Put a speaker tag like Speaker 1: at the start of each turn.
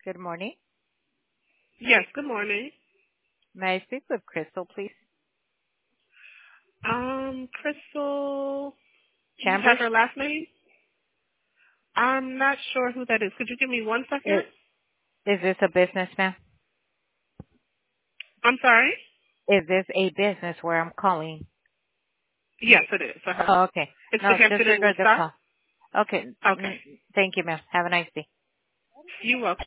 Speaker 1: Good morning.
Speaker 2: Yes, good morning.
Speaker 1: May I speak with Crystal, please?
Speaker 2: Crystal, you have
Speaker 1: Chambers?
Speaker 2: her last name? I'm not sure who that is. Could you give me 1 second?
Speaker 1: Is, is this a business, ma'am?
Speaker 2: I'm sorry?
Speaker 1: Is this a business where I'm calling?
Speaker 2: Yes, it is. Uh-huh.
Speaker 1: Oh, okay.
Speaker 2: It's the
Speaker 1: No,
Speaker 2: Hampton Inn
Speaker 1: disregard the
Speaker 2: Woodstock?
Speaker 1: call. Okay.
Speaker 2: Okay.
Speaker 1: Thank you, ma'am. Have a nice day.
Speaker 2: You're welcome.